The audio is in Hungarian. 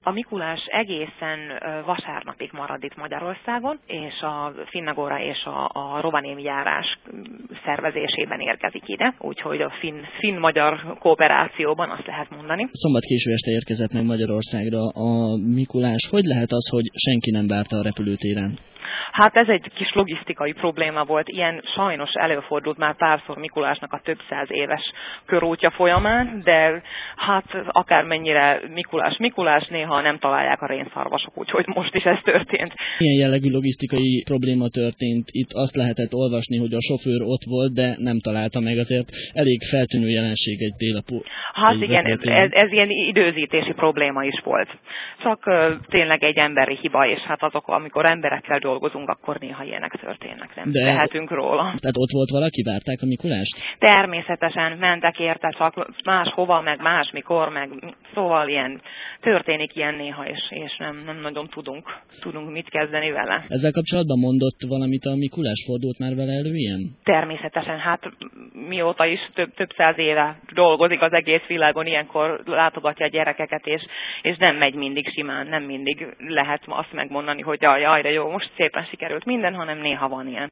A Mikulás egészen vasárnapig marad itt Magyarországon, és a Finnagóra és a Rovaniemi járás szervezésében érkezik ide, úgyhogy a finn-magyar kooperációban azt lehet mondani. Szombat késő este érkezett meg Magyarországra a Mikulás. Hogy lehet az, hogy senki nem várta a repülőtéren? Hát ez egy kis logisztikai probléma volt. Ilyen sajnos előfordult már párszor Mikulásnak a több száz éves körútja folyamán, de hát akármennyire Mikulás, néha nem találják a rénszarvasok, úgyhogy most is ez történt. Milyen jellegű logisztikai probléma történt? Itt azt lehetett olvasni, hogy a sofőr ott volt, de nem találta meg, azért elég feltűnő jelenség egy télapó. Hát igen, ez ilyen időzítési probléma is volt. Csak tényleg egy emberi hiba, és hát azok, amikor emberekkel dolgozunk, akkor néha ilyenek történnek, nem tehetünk róla. Tehát ott volt valaki, várták a Mikulást? Természetesen mentek érte, csak máshova, meg másmikor, meg szóval ilyen történik ilyen néha, és nem nagyon tudunk mit kezdeni vele. Ezzel kapcsolatban mondott valamit a Mikulás, fordult már vele elő ilyen? Természetesen, hát mióta is több száz éve dolgozik az egész világon, ilyenkor látogatja a gyerekeket, és nem megy mindig simán, nem mindig lehet azt megmondani, hogy jaj, de jó, most szépen sikerült minden, hanem néha van ilyen.